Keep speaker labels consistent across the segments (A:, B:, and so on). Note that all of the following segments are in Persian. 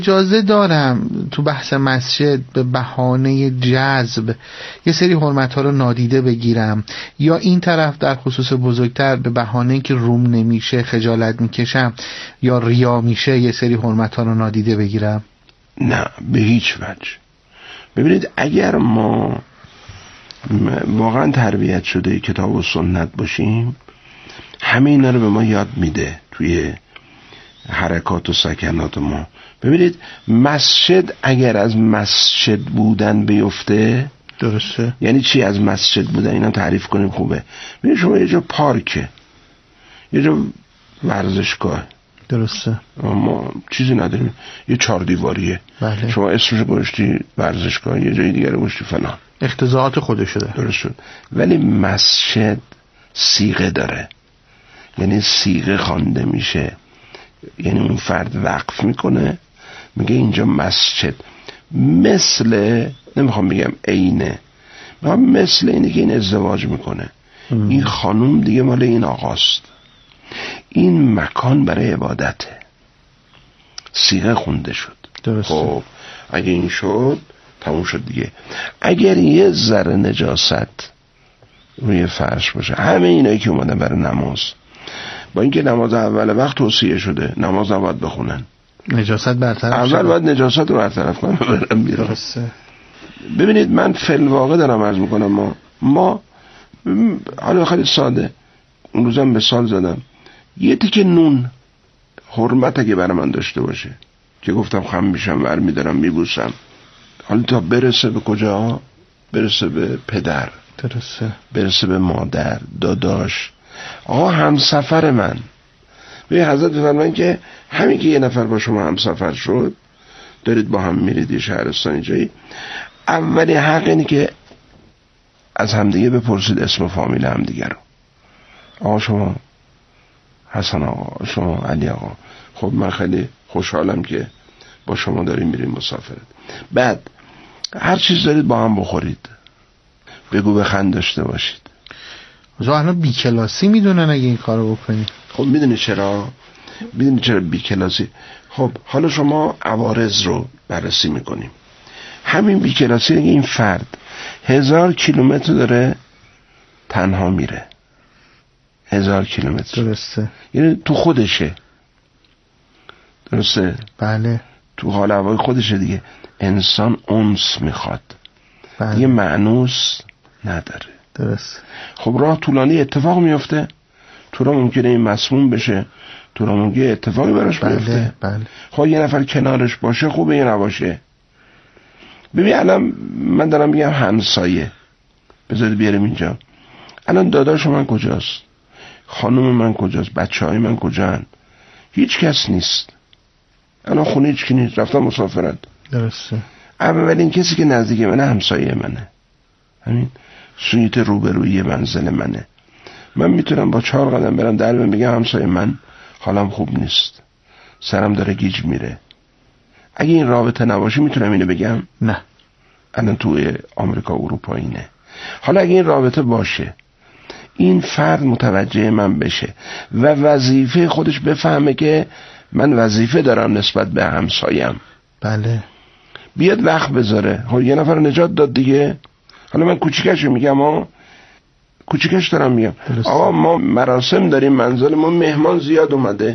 A: اجازه دارم تو بحث مسجد به بهانه جذب یه سری حرمت‌ها رو نادیده بگیرم، یا این طرف در خصوص بزرگتر به بهانه که روم نمیشه، خجالت میکشم یا ریا میشه، یه سری حرمت‌ها رو نادیده بگیرم؟
B: نه، به هیچ وجه. ببینید، اگر ما واقعا تربیت شده کتاب و سنت باشیم، همه اینا رو به ما یاد میده توی حرکات و سکنات ما. ببینید، مسجد اگر از مسجد بودن بیفته،
A: درسته.
B: یعنی چی از مسجد بودن؟ اینا تعریف کنیم خوبه. ببینید، شما یه جا پارکه، یه جا ورزشگاه،
A: درسته،
B: ما چیزی نداریم، یه 4 دیواریه.
A: بله.
B: شما اسمش گذاشتی ورزشگاه، یه جای دیگه رو گذاشتی فلان،
A: اختزاعات خودشه داره.
B: درست شد. ولی مسجد صیغه داره، یعنی صیغه خوانده میشه، یعنی اون فرد وقف میکنه میگه اینجا مسجد. مثل، نمیخوام بگم عینه، مثل اینه که این ازدواج میکنه، این خانوم دیگه مال این آقاست، این مکان برای عبادته، صیغه خونده شد.
A: درسته.
B: خب اگه این شد تموم شد دیگه. اگر یه ذره نجاست روی فرش باشه، همه اینایی که اومدن برای نماز، با اینکه نماز اول وقت توصیه شده نماز نباید بخونن،
A: نجاست برطرف
B: اول باید نجاست رو برطرف کنن برن بیرون.
A: درسته.
B: ببینید، من فی الواقع دارم عرض میکنم، ما حالا خیلی ساده، اون روزم به سال زدم، یه تیکه نون حرمت اگه برای من داشته باشه که گفتم خم میشم ور میدارم میبوسم، حالا تا برسه به کجا؟ برسه به پدر،
A: درسته،
B: برسه به مادر، داداش، آقا همسفر من. به حضرت بفرمایید که همین که یه نفر با شما همسفر شد، دارید با هم میرید یه شهرستانی جایی، اولی حق اینه که از همدیگه بپرسید اسم و فامیل همدیگه رو. آقا شما حسن آقا، شما علی آقا، خب من خیلی خوشحالم که با شما داریم میریم مسافرت. بعد هر چیز دارید با هم بخورید، بگو بخند داشته باشید.
A: الان بی کلاسی میدونن اگه این کارو بکنی.
B: خب میدونی چرا؟ میدونی چرا بی کلاسی؟ خب حالا شما عوارض رو بررسی میکنیم. همین بی کلاسی اگه این فرد 1000 کیلومتر داره تنها میره، 1000 کیلومتر،
A: درسته،
B: یعنی تو خودشه، درسته؟
A: بله.
B: تو حال هوای خودشه دیگه. انسان انس میخواد،
A: بله.
B: دیگه مأنوس نداره.
A: درست.
B: خب راه طولانی اتفاق میفته، تو را ممکنه این مسموم بشه، تو را ممکنه اتفاقی براش بیفته.
A: بله.
B: خب یه نفر کنارش باشه خوبه یا نباشه؟ ببین الان من دارم میگم همسایه، بذارید بیاریم اینجا. الان داداش من کجاست؟ خانم من کجاست؟ بچه‌های من کجان؟ هیچ کس نیست. الان خونه هیچ کی نیست، رفتم مسافرت.
A: درسته.
B: اولین کسی که نزدیک منه همسایه منه، همین سویت روبروی منزل منه. من میتونم با 4 قدم برم در بگم همسایه من حالم خوب نیست، سرم داره گیج میره. اگه این رابطه نباشه میتونم اینو بگم؟
A: نه.
B: الان توی آمریکا اروپا اینه. حالا اگه این رابطه باشه، این فرد متوجه من بشه و وظیفه خودش بفهمه که من وظیفه دارم نسبت به همسایم،
A: بله،
B: بیاد وقت بذاره. خب یه نفر نجات داد دیگه. حالا من کوچیکش میگم، کوچیکش دارم میگم، آقا ما مراسم داریم، منزل ما مهمان زیاد اومده،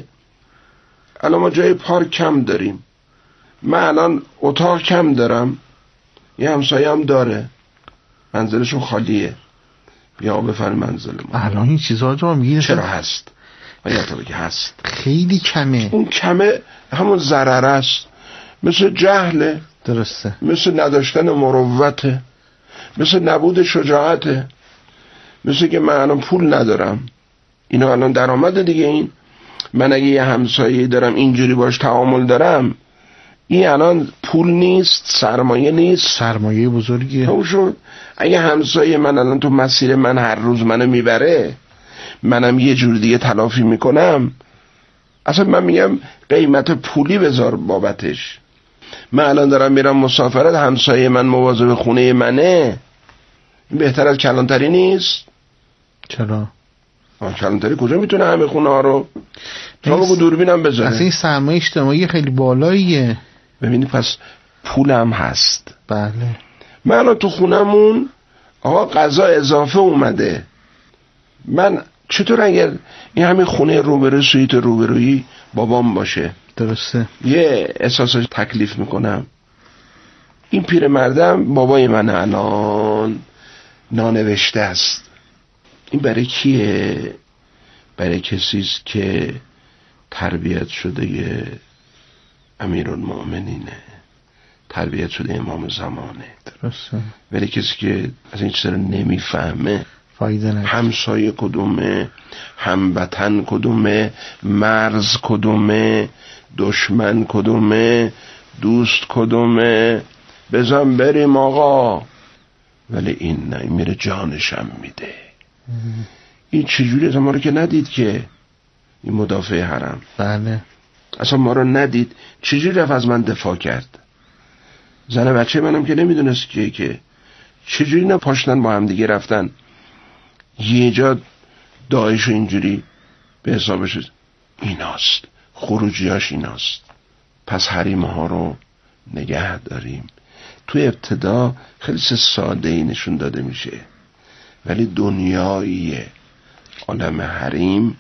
B: الان ما جای پارک کم داریم، من الان اتاق کم دارم، یه همسایه هم داره منزلشون خالیه، بیا بفرم منزل ما.
A: الان این چیزها رو میگی
B: چرا هست؟ باید تو بگی هست،
A: خیلی کمه.
B: اون کمه همون ضرر است، مثل جهله،
A: درسته،
B: مثل نداشتن مروته، مثل نبود شجاعته، مثل که من الان پول ندارم، اینا الان درآمد دیگه. این من اگه یه همسایه دارم اینجوری باش تعامل دارم، این الان پول نیست، سرمایه نیست،
A: سرمایه بزرگیه.
B: همون شد. اگه همسایه من الان تو مسیر من هر روز منو میبره، منم یه جور دیگه تلافی میکنم، اصلا من میگم قیمت پولی بذار بابتش. من الان دارم میرم مسافرت، همسایه من مواظب خونه منه، این بهتر از کلانتری نیست؟
A: چرا؟
B: کلانتری کجا میتونه همه خونه ها رو؟ شما بگو دوربینم بذاره.
A: اصلا این سرمایه اجتماعی خیلی بالاییه.
B: ببینید پس پولم هست.
A: بله.
B: من الان تو خونمون آقا غذا اضافه اومده، من چطور اگر این همین خونه روبرو سویت روبرویی بابام باشه،
A: درسته،
B: یه احساس تکلیف میکنم، این پیرمردم بابای من الان نانوشته است، این برای کیه؟ برای کسیست که تربیت شده یه امیرالمؤمنینه، تربیت شده امام زمانه.
A: درسته.
B: ولی کسی که از این چیزا نمیفهمه،
A: فایده نداره.
B: همسایه کدومه، هموطن کدومه، مرز کدومه، دشمن کدومه، دوست کدومه، بزن بریم آقا. ولی این نه، این میره جانشم میده. این چجوری اصلا ما رو که ندید که این مدافع حرم،
A: بله،
B: اصلا ما رو ندید، چجوری رفت از من دفاع کرد؟ زن بچه منم که نمیدونست که چجوری نپاشتن با هم دیگه رفتن یه جا داعش اینجوری به حسابش. ایناست خروجیاش، ایناست. پس حریم ها رو نگه داریم. تو ابتدا خیلی ساده ای نشون داده میشه، ولی دنیاییه. عالم حریم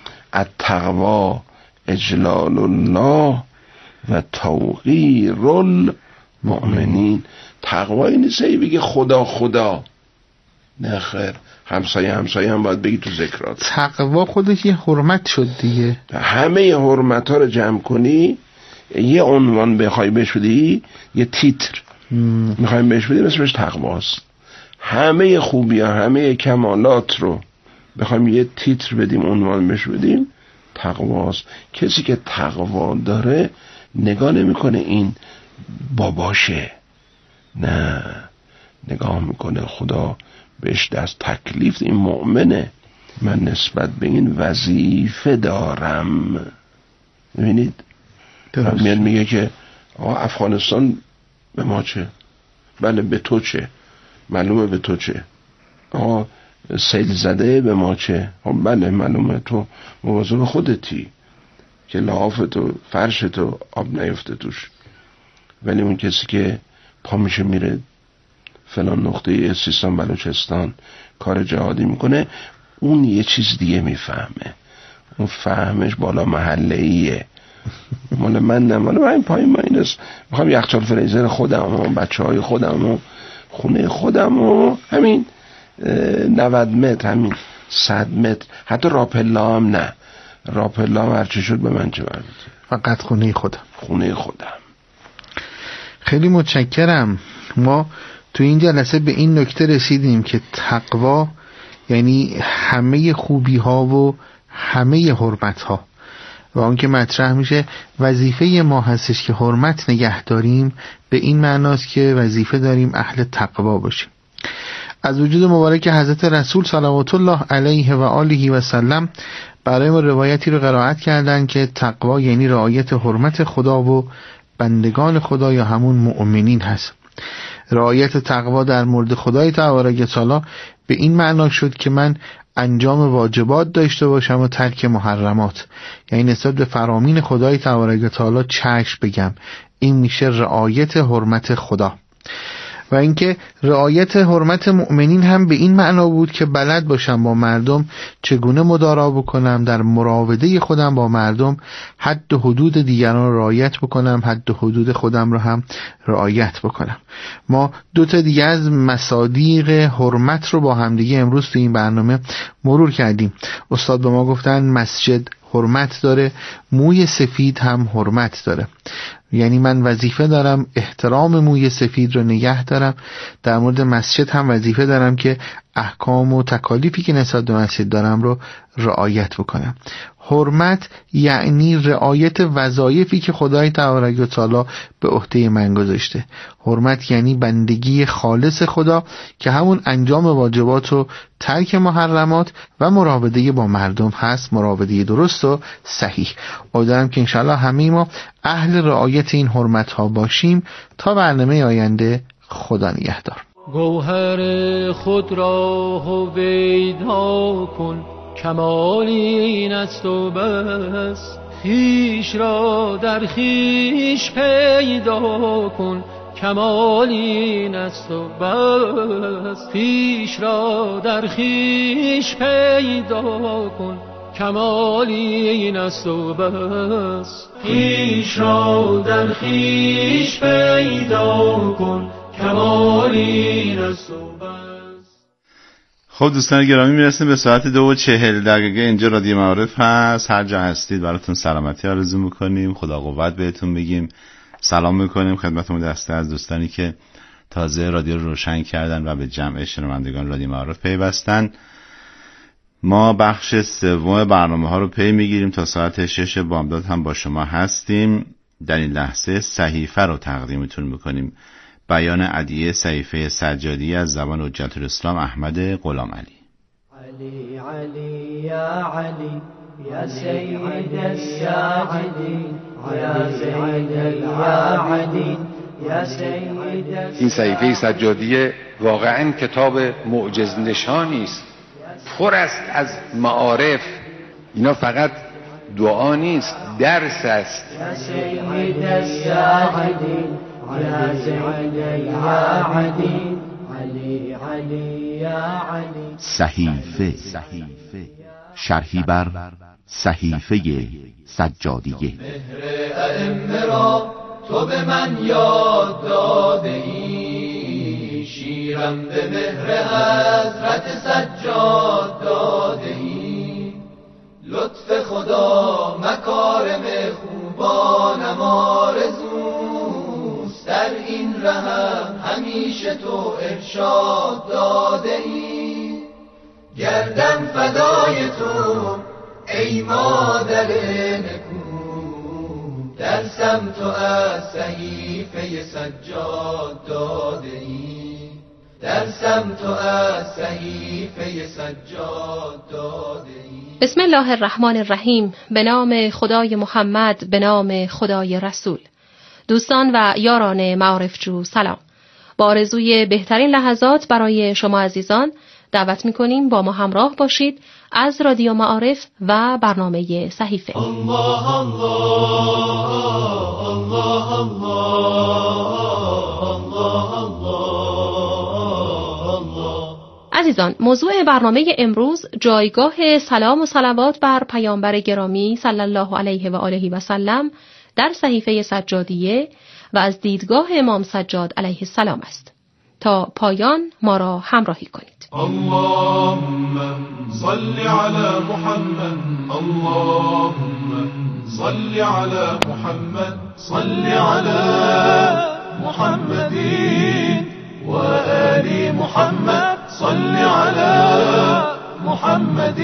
B: التقوا اجلال الله و توقیر المؤمنین. تقوایی نیست ای بگی خدا خدا، نه خیر، همسایه هم باید بگی تو ذکرات.
A: تقوا خودش یه حرمت شد دیگه.
B: همه حرمت ها رو جمع کنی، یه عنوان بخوای بهش بدی، یه تیتر میخوایم بهش بدیم، اسمش تقواست. همه خوبی ها، همه کمالات رو بخوایم یه تیتر بدیم، عنوان بهش بدیم، تقواست. کسی که تقوا داره نگاه نمیکنه این باباشه، نه، نگاه میکنه خدا بهش دست تکلیف، این مؤمنه، من نسبت به این وظیفه دارم. ببینید میاد میگه که آقا افغانستان به ما چه؟ بله به تو چه؟ معلومه به تو چه. آقا سیل زده به ما چه؟ بله معلومه تو مواظب خودتی که لحافت و فرشت و آب نیفته توش. ولی اون کسی که پا میشه میره فلان نقطه سیستان بلوچستان کار جهادی میکنه، اون یه چیز دیگه میفهمه، اون فهمش بالا محله ایه. مال من نه، مال من پایین ما اینست. میخوام یخچال فریزر خودم و بچه های خودم و خونه خودم و همین 90 متر، همین 100 متر، حتی راپلا هم نه، راپلا هم هرچی شد به من چه برمیده،
A: فقط خونه خودم.
B: خونه خودم.
A: خیلی متشکرم. ما تو این جلسه به این نکته رسیدیم که تقوا یعنی همه خوبی ها و همه حرمت ها، و اون که مطرح میشه وظیفه ما هستش که حرمت نگه داریم، به این معناست که وظیفه داریم اهل تقوا باشیم. از وجود مبارک حضرت رسول صلوات الله علیه و آله و سلم برای ما روایتی رو قرائت کردن که تقوا یعنی رعایت حرمت خدا و بندگان خدا یا همون مؤمنین هست. رعایت تقوا در مورد خدای تبارک و تعالی به این معنا شد که من انجام واجبات داشته باشم و ترک محرمات، یعنی نسبت به فرامین خدای تبارک و تعالی چشم بگم. این میشه رعایت حرمت خدا. و اینکه رعایت حرمت مؤمنین هم به این معنا بود که بلد باشم با مردم چگونه مدارا بکنم، در مراوده خودم با مردم حد و حدود دیگران رو رعایت بکنم، حد و حدود خودم رو هم رعایت بکنم. ما دو تا دیگه از مصادیق حرمت رو با هم دیگه امروز تو این برنامه مرور کردیم. استاد به ما گفتن مسجد حرمت داره، موی سفید هم حرمت داره. یعنی من وظیفه دارم احترام موی سفید رو نگه دارم. در مورد مسجد هم وظیفه دارم که احکام و تکالیفی که نسبت به مسجد دارم رو رعایت بکنم. حرمت یعنی رعایت وظایفی که خدای تبارک و تعالی به عهده من گذاشته. حرمت یعنی بندگی خالص خدا که همون انجام واجبات و ترک محرمات و مراوده با مردم هست، مراوده درست و صحیح. امیدوارم که انشاءالله همه ما اهل رعایت این حرمت ها باشیم. تا برنامه آینده، خدا نگهدار.
C: گوهر خود را هویدا کن، کمال این است و بس. خویش را در خویش پیدا کن، کمال این است و بس. خویش را در خویش پیدا کن، کمال این است و بس. خویش را در خویش پیدا کن، کمال این است و بس.
D: خب دوستان گرامی، میرسیم به ساعت 2:40 اینجا رادیو معارف هست. هر جا هستید براتون سلامتی آرزو میکنیم، خدا قوت بهتون بگیم، سلام میکنیم خدمتمون دسته از دوستانی که تازه رادیو رو روشن کردن و به جمع شنوندگان رادیو معارف پیوستن. ما بخش سوم برنامه ها رو پی میگیریم تا ساعت 6 بامداد هم با شما هستیم. در این لحظه صحیفه رو تقدیمتون میکنیم، بیان ادعیه صحیفه سجادی از زبان حجت الاسلام احمد غلام علی.
E: علی علی یا علی یا سید الساجدین یا سید یا علی یا سید.
F: این صحیفه سجادی واقعا کتاب معجز نشانی است، پر است از معارف. اینا فقط دعا نیست، درس است.
E: یا سید الساجدین یا سید یا علی علی علی یا علی.
G: صحیفه شرحی بر صحیفه سجادیه.
H: مهر ائمه را تو به من یاد داده ای، شیرم به مهر حضرت سجاد داده ای. لطف خدا مکارم خوبانم آرزوست، در این رهم همیشه تو ارشاد داده ای. گردم فدای تو ای مادر نکو، درسم تو از صحیفه سجاد داده ای. درسم تو از صحیفه سجاد داده ای.
I: بسم الله الرحمن الرحیم. به نام خدای محمد، به نام خدای رسول. دوستان و یاران معارف جو سلام. با آرزوی بهترین لحظات برای شما عزیزان دعوت می‌کنیم با ما همراه باشید از رادیو معارف و برنامه صحیفه.
H: الله الله الله الله الله.
I: عزیزان، موضوع برنامه امروز جایگاه سلام و صلوات بر پیامبر گرامی صلی الله علیه و آله و سلم در صحیفه سجادیه و از دیدگاه امام سجاد علیه السلام است. تا پایان ما را همراهی کنید.
H: اللهم صل على محمد، اللهم صل على محمد، صل على محمد و آل محمد، صل على محمد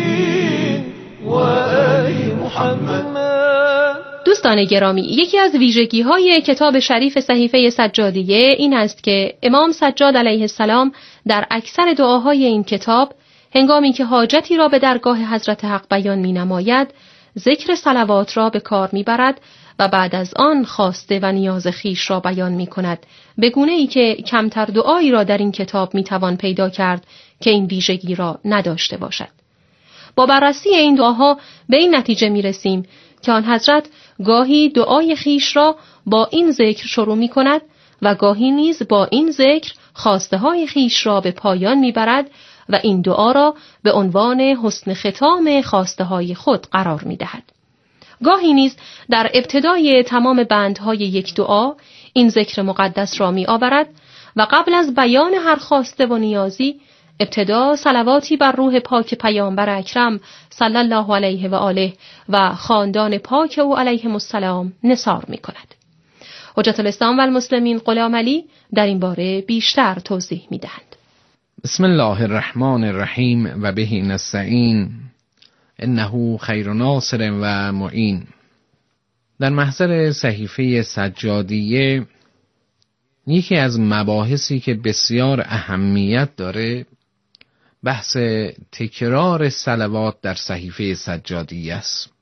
H: و آل محمد.
I: دوستان گرامی، یکی از ویژگی‌های کتاب شریف صحیفه سجادیه این است که امام سجاد علیه السلام در اکثر دعاهای این کتاب هنگامی که حاجتی را به درگاه حضرت حق بیان می‌نماید، ذکر صلوات را به کار می‌برد و بعد از آن خواسته و نیاز خیش را بیان می‌کند، به گونه‌ای که کمتر دعایی را در این کتاب می‌توان پیدا کرد که این ویژگی را نداشته باشد. با بررسی این دعاها به این نتیجه می‌رسیم که آن حضرت گاهی دعای خیش را با این ذکر شروع می کند و گاهی نیز با این ذکر خواسته های خیش را به پایان می برد و این دعا را به عنوان حسن ختام خواسته های خود قرار می دهد. گاهی نیز در ابتدای تمام بندهای یک دعا این ذکر مقدس را می آورد و قبل از بیان هر خواسته و نیازی ابتدا صلواتی بر روح پاک پیامبر اکرم صلی الله علیه و آله و خاندان پاک او علیهم السلام نثار می کند. حجت الاسلام و المسلمین غلام علی در این باره بیشتر توضیح می دهند.
J: بسم الله الرحمن الرحیم و به نستعین انه خیر ناصر و معین. در محضر صحیفه سجادیه یکی از مباحثی که بسیار اهمیت داره بحث تکرار صلوات در صحیفه سجادیه است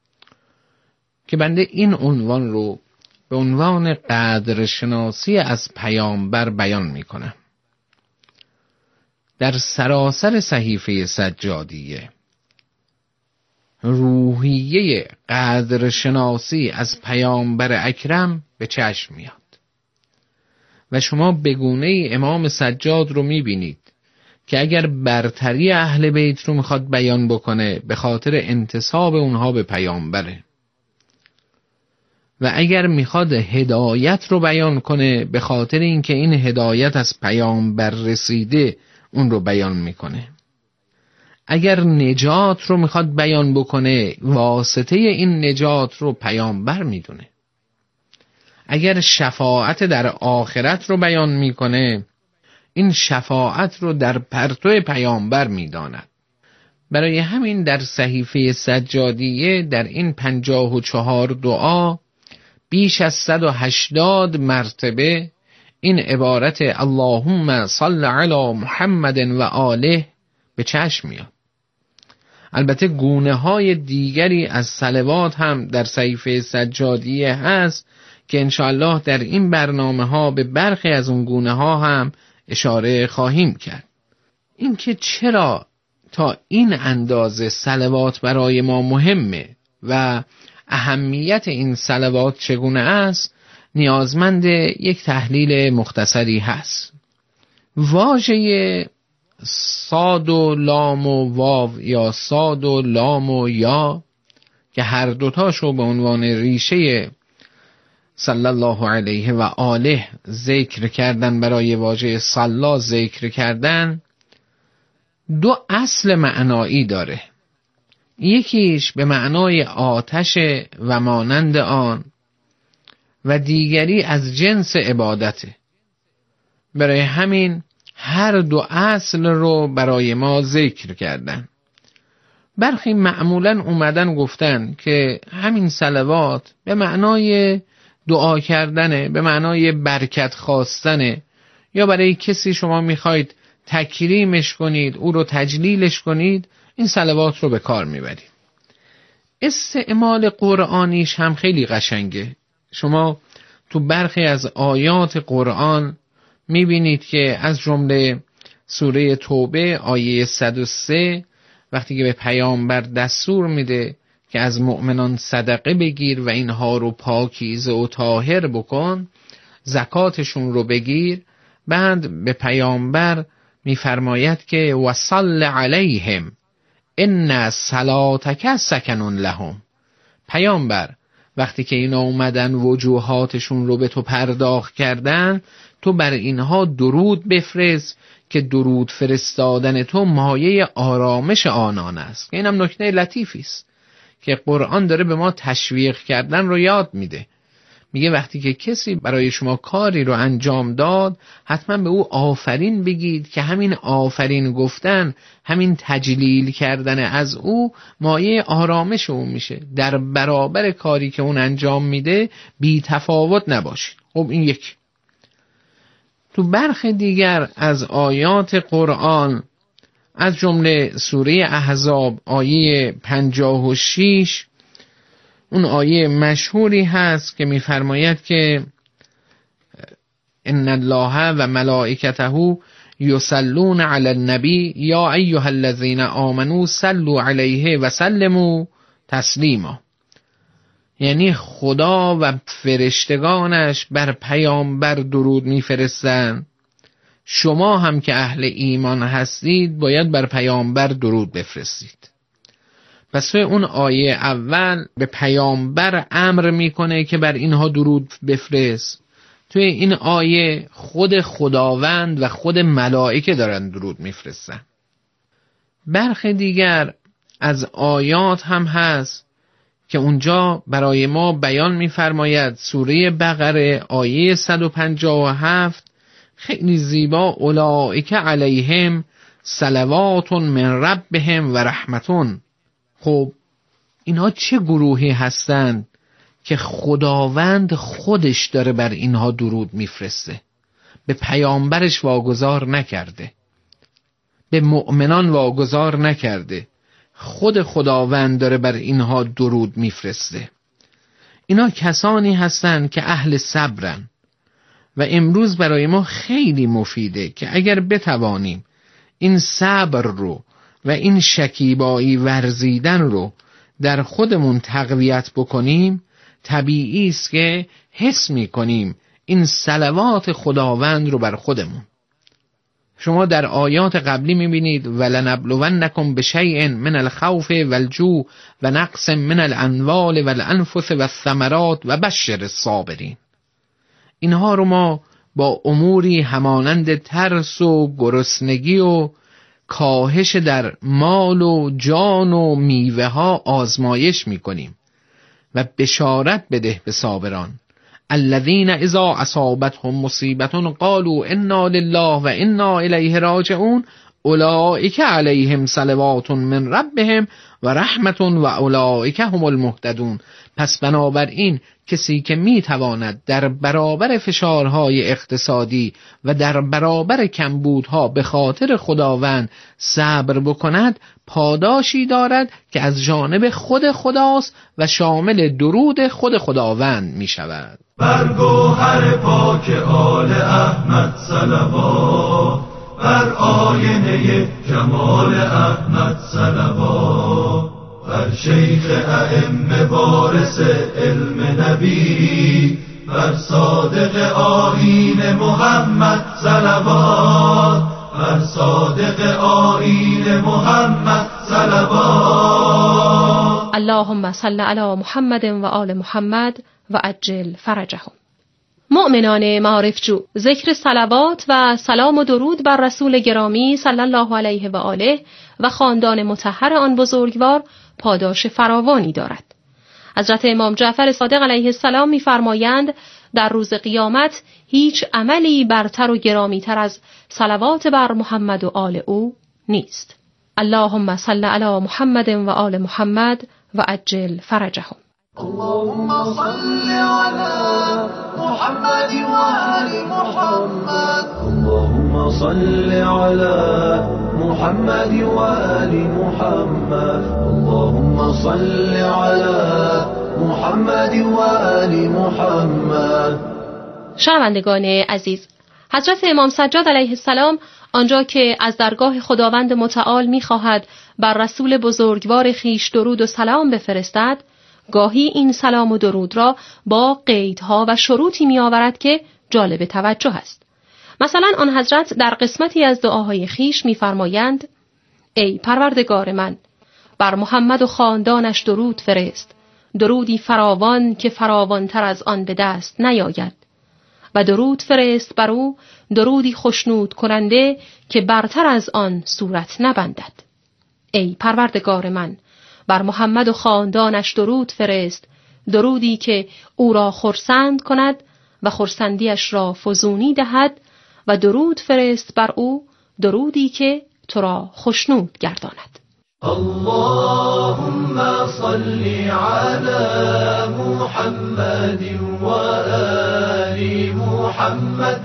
J: که بنده این عنوان رو به عنوان قدرشناسی از پیامبر بیان میکنم. در سراسر صحیفه سجادیه روحیه قدرشناسی از پیامبر اکرم به چشم میاد و شما بگونه امام سجاد رو میبینید که اگر برتری اهل بیت رو میخواد بیان بکنه به خاطر انتساب اونها به پیامبره و اگر میخواد هدایت رو بیان کنه به خاطر اینکه این هدایت از پیامبر رسیده اون رو بیان میکنه. اگر نجات رو میخواد بیان بکنه واسطه این نجات رو پیامبر میدونه. اگر شفاعت در آخرت رو بیان میکنه این شفاعت رو در پرتو پیامبر میداند. برای همین در صحیفه سجادیه در این 54 دعا بیش از 180 مرتبه این عبارت اللهم صل علی محمد و آله به چشم میاد. البته گونه های دیگری از صلوات هم در صحیفه سجادیه هست که انشاءالله در این برنامه ها به برخی از اون گونه ها هم اشاره خواهیم کرد. اینکه چرا تا این اندازه صلوات برای ما مهمه و اهمیت این صلوات چگونه است نیازمند یک تحلیل مختصری هست. واژه صاد و لام و واو یا صاد و لام و یا که هر دوتاشو به عنوان ریشه صلی الله علیه و آله ذکر کردن برای واژه صلا ذکر کردن دو اصل معنایی داره. یکیش به معنای آتش و مانند آن و دیگری از جنس عبادته. برای همین هر دو اصل رو برای ما ذکر کردن. برخی معمولاً اومدن گفتن که همین صلوات به معنای دعا کردنه، به معنای برکت خواستنه، یا برای کسی شما میخواید تکریمش کنید، او رو تجلیلش کنید، این صلوات رو به کار میبرید. استعمال قرآنیش هم خیلی قشنگه. شما تو برخی از آیات قرآن میبینید که از جمله سوره توبه آیه 103 وقتی که به پیامبر دستور میده که از مؤمنان صدقه بگیر و اینها رو پاکیزه و طاهر بکن، زکاتشون رو بگیر، بعد به پیامبر میفرماید که وصل علیهم ان صلاتک سکن لهم. پیامبر وقتی که اینا اومدن وجوهاتشون رو به تو پرداخت کردن، تو بر اینها درود بفرست که درود فرستادن تو مایه آرامش آنان است. اینم نکته لطیفی است که قرآن داره به ما تشویق کردن رو یاد میده. میگه وقتی که کسی برای شما کاری رو انجام داد حتما به او آفرین بگید که همین آفرین گفتن، همین تجلیل کردن از او مایه آرامش او میشه. در برابر کاری که اون انجام میده بی تفاوت نباشید. خب این یک. تو برخی دیگر از آیات قرآن از جمله سوره احزاب آیه 56 اون آیه مشهوری هست که میفرماید که ان الله و ملائکته یصلون علی النبی یا ایها الذین آمنوا صلوا علیه و سلموا تسلیما. یعنی خدا و فرشتگانش بر پیامبر درود میفرستند، شما هم که اهل ایمان هستید باید بر پیامبر درود بفرستید. پس توی اون آیه اول به پیامبر امر میکنه که بر اینها درود بفرست. توی این آیه خود خداوند و خود ملائکه دارن درود میفرستن. برخی دیگر از آیات هم هست که اونجا برای ما بیان میفرماید. سوره بقره آیه 157 خیلی زیبا اولئک علیهم صلوات من ربهم و رحمتون. خب اینها چه گروهی هستند که خداوند خودش داره بر اینها درود میفرسته؟ به پیامبرش واگذار نکرده، به مؤمنان واگذار نکرده، خود خداوند داره بر اینها درود میفرسته. اینا کسانی هستند که اهل صبرن و امروز برای ما خیلی مفیده که اگر بتوانیم این صبر رو و این شکیبایی ورزیدن رو در خودمون تقویت بکنیم، طبیعی است که حس می‌کنیم این صلوات خداوند رو بر خودمون. شما در آیات قبلی می‌بینید ولنبلونکم بشیء من الخوف والجوع و نقص من الاموال والانفس والثمرات و بشر الصابرین. اینها رو ما با اموری همانند ترس و گرسنگی و کاهش در مال و جان و میوه ها آزمایش می‌کنیم و بشارت بده به صابران. الذين اذا اصابتهم مصیبة قالوا انا لله و انا الیه راجعون اولئک علیهم صلوات من ربهم و رحمت و اولئک هم المهتدون. پس بنابراین کسی که میتواند در برابر فشارهای اقتصادی و در برابر کمبودها به خاطر خداوند صبر بکند، پاداشی دارد که از جانب خود خداست و شامل درود خود خداوند می شود.
H: بر گوهر پاک آل احمد صلوات، بر آینه جمال احمد صلوات، بر شیخ ائمه وارث علم نبی، بر صادق آیین محمد صلوات، بر صادق آیین محمد صلوات.
I: اللهم صل علی محمد و آل محمد و عجل فرجهم. مؤمنان معارفجو، ذکر صلوات و سلام و درود بر رسول گرامی صلی الله علیه و آله و خاندان مطهر آن بزرگوار پاداش فراوانی دارد. حضرت امام جعفر صادق علیه السلام می‌فرمایند در روز قیامت هیچ عملی برتر و گرامی‌تر از صلوات بر محمد و آل او نیست. اللهم صل علی محمد و آل محمد و عجل فرجهم.
E: اللهم صل على محمد وآل محمد، اللهم صل على محمد وآل محمد، اللهم صل على محمد وآل محمد.
I: شنوندگان عزیز، حضرت امام سجاد علیه السلام آنجا که از درگاه خداوند متعال می‌خواهد بر رسول بزرگوار خویش درود و سلام بفرستد، گاهی این سلام و درود را با قیدها و شروطی می آورد که جالب توجه است. مثلا آن حضرت در قسمتی از دعاهای خویش می فرمایند: ای پروردگار من، بر محمد و خاندانش درود فرست، درودی فراوان که فراوانتر از آن به دست نیاید، و درود فرست بر او، درودی خشنود کننده که برتر از آن صورت نبندد. ای پروردگار من، بر محمد و خاندانش درود فرست، درودی که او را خرسند کند و خرسندیش را فزونی دهد، و درود فرست بر او، درودی که تو را خشنود گرداند.
E: اللهم صل على محمد و آل محمد،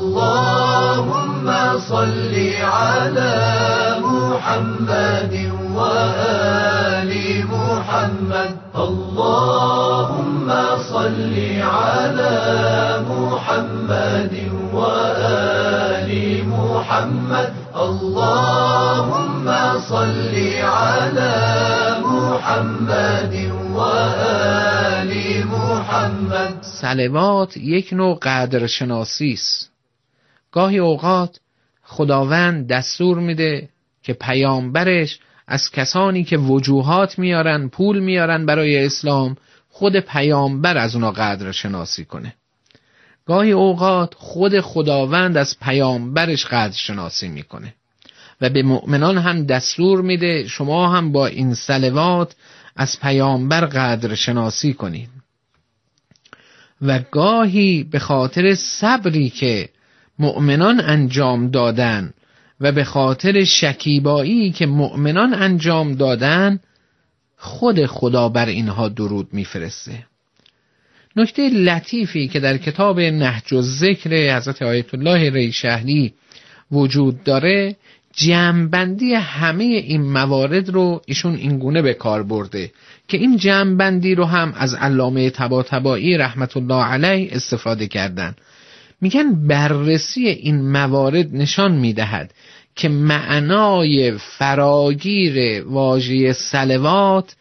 E: اللهم صل على محمد و آل محمد، اللهم صل على محمد و آل محمد، اللهم صل على محمد و آل محمد.
J: صلوات یک نوع قدرشناسی است. گاهی اوقات خداوند دستور میده که پیامبرش از کسانی که وجوهات میارن، پول میارن برای اسلام، خود پیامبر از اونا قدرشناسی کنه. گاهی اوقات خود خداوند از پیامبرش قدرشناسی میکنه و به مؤمنان هم دستور میده شما هم با این صلوات از پیامبر قدرشناسی کنید. و گاهی به خاطر صبری که مؤمنان انجام دادن و به خاطر شکیبایی که مؤمنان انجام دادن، خود خدا بر اینها درود میفرسته. نکته لطیفی که در کتاب نهج الذکر حضرت آیت الله ریشهری وجود داره، جمع‌بندی همه این موارد رو ایشون اینگونه به کار برده که این جمع‌بندی رو هم از علامه طباطبایی رحمت الله علیه استفاده کردن. میگن بررسی این موارد نشان میدهد که معنای فراگیر واژه صلوات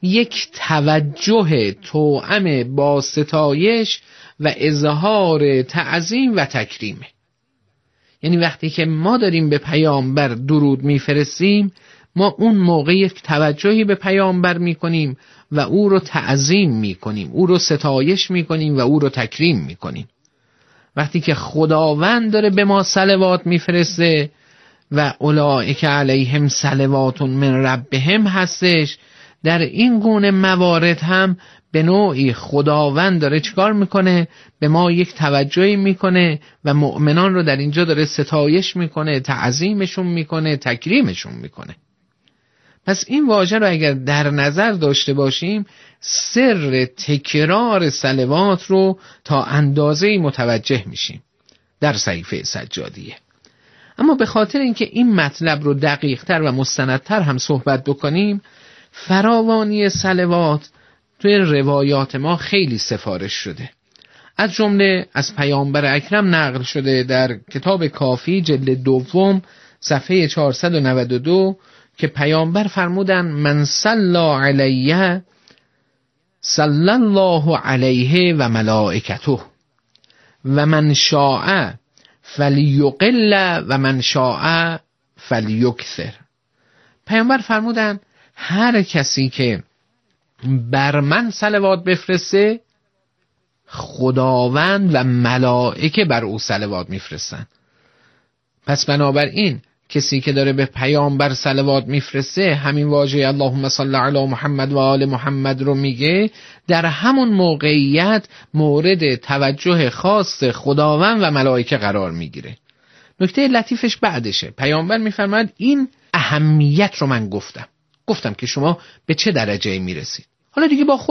J: یک توجه توأم با ستایش و اظهار تعظیم و تکریمه. یعنی وقتی که ما داریم به پیامبر درود میفرستیم، ما اون موقع یک توجهی به پیامبر میکنیم و او رو تعظیم میکنیم، او رو ستایش میکنیم و او رو تکریم میکنیم. وقتی که خداوند داره به ما صلوات میفرسته و اولئک علیهم صلوات من ربهم هستش، در این گونه موارد هم به نوعی خداوند داره چیکار میکنه؟ به ما یک توجهی میکنه و مؤمنان رو در اینجا داره ستایش میکنه، تعظیمشون میکنه، تکریمشون میکنه. پس این واژه رو اگر در نظر داشته باشیم، سر تکرار صلوات رو تا اندازه‌ای متوجه میشیم در صحیفه سجادیه. اما به خاطر اینکه این مطلب رو دقیق‌تر و مستندتر هم صحبت بکنیم، فراوانی صلوات توی روایات ما خیلی سفارش شده. از جمله از پیامبر اکرم نقل شده در کتاب کافی جلد 2 صفحه 492 که پیامبر فرمودن من صلی علیه صلی الله علیه و ملائکته و من شاء فلیقل و من شاء فلیکثر. پیامبر فرمودن هر کسی که بر من صلوات بفرسته، خداوند و ملائکه بر او صلوات میفرستن. پس بنابراین کسی که داره به پیامبر صلوات میفرسته، همین واژه اللهم صل علی محمد و آل محمد رو میگه، در همون موقعیت مورد توجه خاص خداوند و ملائکه قرار میگیره. نکته لطیفش بعدشه. پیامبر میفرماد این اهمیت رو من گفتم که شما به چه درجه میرسید. حالا دیگه با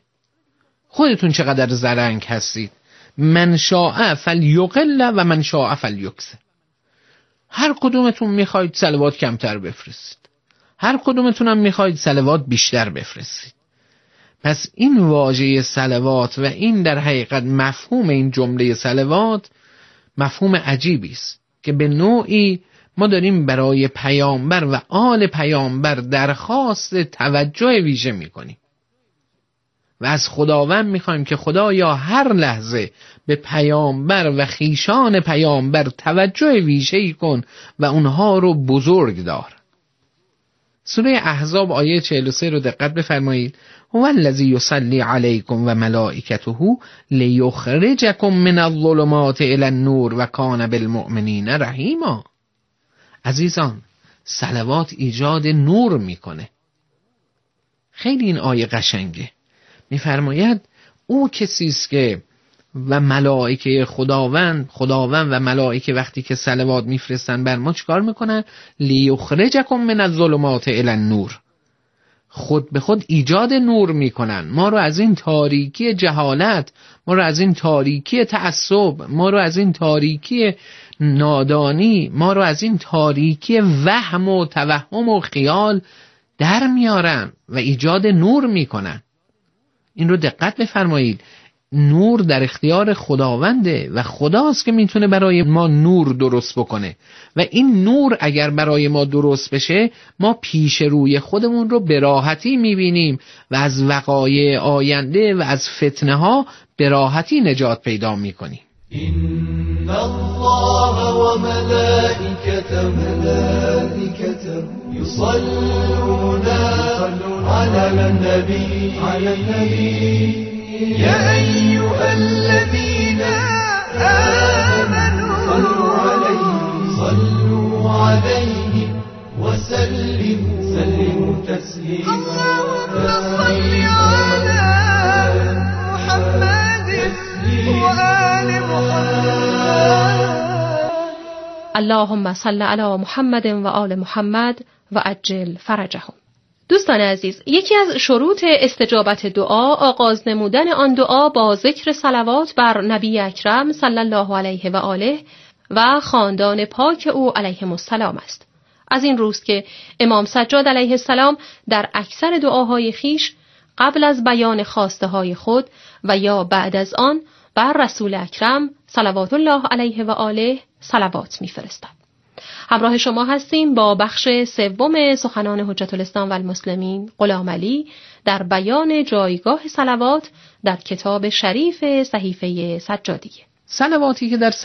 J: خودتون چقدر زرنگ هستید. من شاء فلیقل و من شاء فلیکثر. هر کدومتون میخواید صلوات کمتر بفرستید، هر کدومتون هم میخواید صلوات بیشتر بفرستید. پس این واژه صلوات و این در حقیقت مفهوم این جمله صلوات مفهوم عجیبی است که به نوعی ما داریم برای پیامبر و آل پیامبر درخواست توجه ویژه میکنیم و از خداوند میخوایم که خدایا هر لحظه به پیامبر و خیشان پیامبر توجه ویژه‌ای کن و اونها رو بزرگ دار. سوره احزاب آیه 43 رو دقت بفرمایید. هو الذی یصلی علیکم و ملائکته لیخرجکم من الظلمات الی النور و کان بالمؤمنین رحیما. عزیزان، صلوات ایجاد نور میکنه. خیلی این آیه قشنگه. میفرماید او کسی است که و ملائکه خداوند و ملائکه وقتی که صلوات میفرستن بر ما چیکار میکنن؟ لیخرجکم من الظلمات الی النور. خود به خود ایجاد نور میکنن. ما رو از این تاریکی جهالت، ما رو از این تاریکی تعصب، ما رو از این تاریکی نادانی، ما رو از این تاریکی وهم و توهم و خیال در میارن و ایجاد نور میکنن. این رو دقت بفرمایید. نور در اختیار خداونده و خداست که میتونه برای ما نور درست بکنه و این نور اگر برای ما درست بشه، ما پیش روی خودمون رو به راحتی میبینیم و از وقایع آینده و از فتنه ها به راحتی نجات پیدا میکنیم.
E: إن الله وملائكته يصلون على النبي يا أيها الذين آمنوا صلوا عليه وسلموا تسليما. اللهم صل على محمد وآل محمد.
I: اللهم صل علی محمد و آل محمد و عجل فرجهم. دوستان عزیز، یکی از شروط استجابت دعا آغاز نمودن آن دعا با ذکر صلوات بر نبی اکرم صلی الله علیه و آله و خاندان پاک او علیهم السلام است. از این روست که امام سجاد علیه السلام در اکثر دعاهای خیش قبل از بیان خواسته های خود و یا بعد از آن بر رسول اکرم صلوات الله علیه و آله صلوات می‌فرستد. همراه شما هستیم با بخش سوم سخنان حجت الاسلام و المسلمین غلام علی در بیان جایگاه صلوات در کتاب شریف صحیفه سجادیه.
J: صلواتی که در